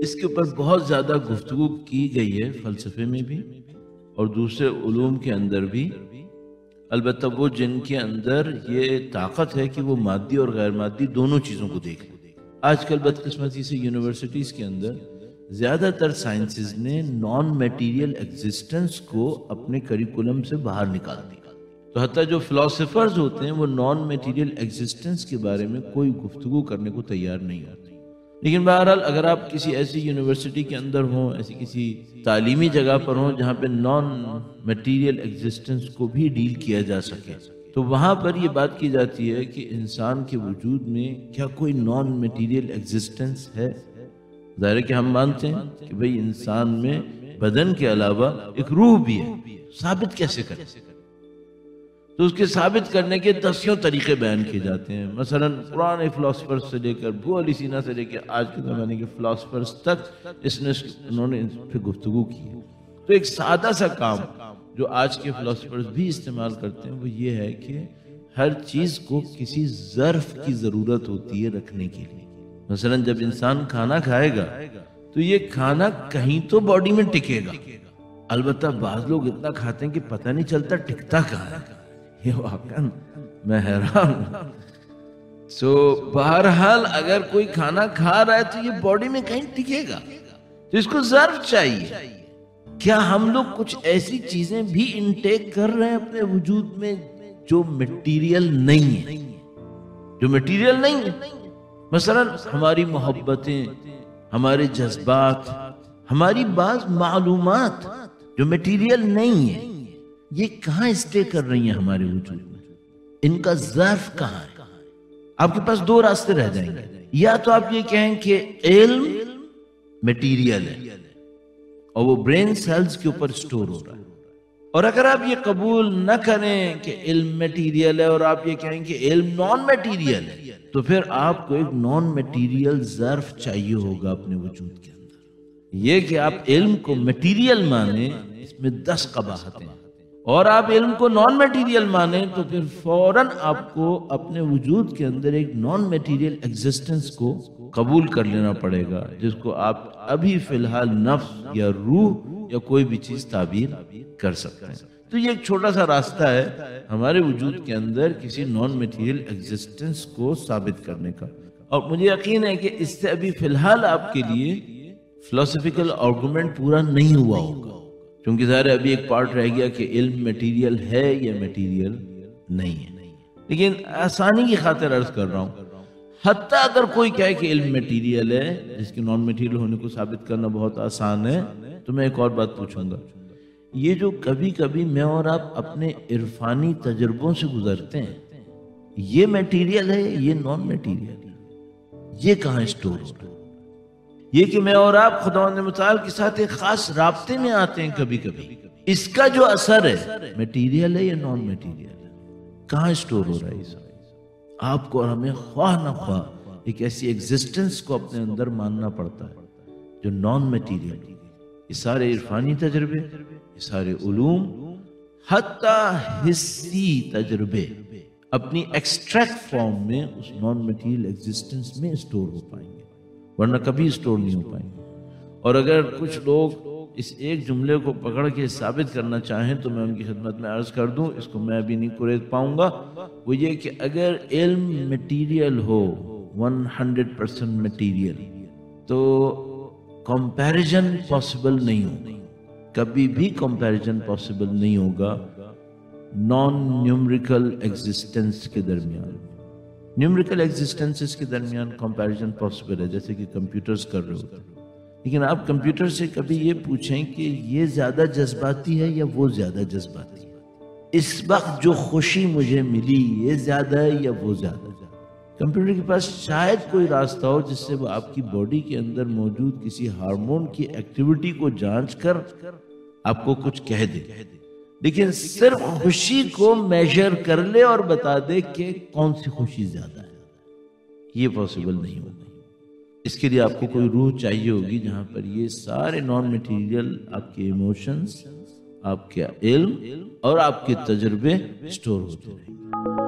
اس کے اوپر بہت زیادہ گفتگو کی گئی ہے فلسفے میں بھی اور دوسرے علوم کے اندر بھی، البتہ وہ جن کے اندر یہ طاقت ہے کہ وہ مادی اور غیر مادی دونوں چیزوں کو دیکھ لیں۔ آج کل بدقسمتی سے یونیورسٹیز کے اندر زیادہ تر سائنسز نے نان میٹیریل ایگزسٹنس کو اپنے کریکولم سے باہر نکال دیا، تو حتیٰ جو فلاسفرز ہوتے ہیں وہ نان میٹیریل ایگزسٹنس کے بارے میں کوئی گفتگو کرنے کو تیار نہیں ہوتے۔ لیکن بہرحال اگر آپ کسی ایسی یونیورسٹی کے اندر ہوں، ایسی کسی تعلیمی جگہ پر ہوں جہاں پہ نان میٹیریل ایگزسٹنس کو بھی ڈیل کیا جا سکے، تو وہاں پر یہ بات کی جاتی ہے کہ انسان کے وجود میں کیا کوئی نان میٹیریل ایگزسٹنس ہے؟ ظاہر ہے کہ ہم مانتے ہیں کہ بھئی انسان میں بدن کے علاوہ ایک روح بھی ہے، ثابت کیسے کریں؟ تو اس کے ثابت کرنے کے دسیوں طریقے بیان کیے جاتے ہیں، مثلا پرانے فلاسفرز سے لے کر ابو علی سینا سے لے کے آج کے زمانے کے فلاسفرز تک انہوں نے اس پہ گفتگو کی ہے۔ تو ایک سادہ سا کام جو آج کے فلاسفرز بھی استعمال کرتے ہیں وہ یہ ہے کہ ہر چیز کو کسی ظرف کی ضرورت ہوتی ہے رکھنے کے لیے۔ مثلا جب انسان کھانا کھائے گا تو یہ کھانا کہیں تو باڈی میں ٹکے گا، البتہ بعض لوگ اتنا کھاتے ہیں کہ پتہ نہیں چلتا ٹکتا کہاں ہے۔ یہ واقعا میں حیران ہوں۔ سو بہرحال اگر کوئی کھانا کھا رہا ہے تو یہ باڈی میں کہیں ٹکے گا، تو اس کو ظرف چاہیے۔ کیا ہم لوگ کچھ ایسی چیزیں بھی انٹیک کر رہے ہیں اپنے وجود میں جو مٹیریل نہیں ہے، جو مٹیریل نہیں ہے؟ مثلا ہماری محبتیں، ہمارے جذبات، ہماری بعض معلومات جو مٹیریل نہیں ہے، یہ کہاں اسٹے کر رہی ہیں ہمارے وجود میں؟ ان کا ظرف کہاں ہے؟ آپ کے پاس دو راستے رہ جائیں گے، یا تو آپ یہ کہیں کہ علم مٹیریل ہے اور وہ برین سیلز کے اوپر سٹور ہو رہا ہے، اور اگر آپ یہ قبول نہ کریں کہ علم مٹیریل ہے اور آپ یہ کہیں کہ علم نان مٹیریل ہے، تو پھر آپ کو ایک نان مٹیریل ظرف چاہیے ہوگا اپنے وجود کے اندر۔ یہ کہ آپ علم کو مٹیریل مانیں اس میں 10 قباحتیں ہیں، اور آپ علم کو نان میٹیریل مانیں تو پھر فوراً آپ کو اپنے وجود کے اندر ایک نان میٹیریل ایگزسٹنس کو قبول کر لینا پڑے گا، جس کو آپ ابھی فی الحال نفس یا روح یا کوئی بھی چیز تعبیر کر سکتے ہیں۔ تو یہ ایک چھوٹا سا راستہ ہے ہمارے وجود کے اندر کسی نان میٹیریل ایگزسٹنس کو ثابت کرنے کا، اور مجھے یقین ہے کہ اس سے ابھی فی الحال آپ کے لیے فلسفیکل آرگومنٹ پورا نہیں ہوا ہوگا، کیونکہ ظاہر ابھی ایک پارٹ رہ گیا کہ علم میٹیریل ہے یا میٹیریل نہیں ہے۔ لیکن آسانی کی خاطر عرض کر رہا ہوں، حتیٰ اگر کوئی کہے کہ علم میٹیریل ہے، جس کے نان میٹیریل ہونے کو ثابت کرنا بہت آسان ہے، تو میں ایک اور بات پوچھوں گا، یہ جو کبھی کبھی میں اور آپ اپنے عرفانی تجربوں سے گزرتے ہیں، یہ میٹیریل ہے، یہ نان میٹیریل، یہ کہاں اسٹور ہو رہا ہے؟ یہ کہ میں اور آپ خداوند متعال کے ساتھ ایک خاص رابطے میں آتے ہیں کبھی کبھی، اس کا جو اثر ہے میٹیریل ہے یا نان میٹیریل ہے؟ کہاں اسٹور ہو رہا ہے؟ اس آپ کو اور ہمیں خواہ نہ خواہ ایک ایسی ایگزسٹنس کو اپنے اندر ماننا پڑتا ہے جو نان میٹیریل۔ یہ سارے عرفانی تجربے، یہ سارے علوم، حتیٰ حسی تجربے اپنی ایکسٹریکٹ فارم میں اس نان میٹیریل ایگزسٹنس میں اسٹور ہو پائیں گے، ورنہ کبھی اسٹور نہیں ہو پائیں گے۔ اور اگر کچھ لوگ اس ایک جملے کو پکڑ کے ثابت کرنا چاہیں تو میں ان کی خدمت میں عرض کر دوں، اس کو میں ابھی نہیں قریت پاؤں گا، وہ یہ کہ اگر علم مٹیریل ہو 100% مٹیریل، تو کمپیریزن پاسبل نہیں ہوگا، کبھی بھی کمپیریزن پاسبل نہیں ہوگا نان نیومریکل ایگزسٹنس کے درمیان۔ نیومریکل ایگزسٹنسز کے درمیان کمپیریزن پاسبل ہے، جیسے کہ کمپیوٹرز کر رہے ہوتے ہیں، لیکن آپ کمپیوٹر سے کبھی یہ پوچھیں کہ یہ زیادہ جذباتی ہے یا وہ زیادہ جذباتی ہے، اس وقت جو خوشی مجھے ملی یہ زیادہ ہے یا وہ زیادہ ہے؟ کمپیوٹر کے پاس شاید کوئی راستہ ہو جس سے وہ آپ کی باڈی کے اندر موجود کسی ہارمون کی ایکٹیویٹی کو جانچ کر آپ کو کچھ کہہ دے، لیکن صرف خوشی کو میجر کر لے اور بتا دے کہ کون سی خوشی زیادہ ہے، یہ پاسبل نہیں ہوگا۔ اس کے لیے آپ کو کوئی روح چاہیے ہوگی جہاں پر یہ سارے نان میٹیریل آپ کے ایموشنز، آپ کا علم اور آپ کے تجربے اسٹور ہوتے رہیں گے۔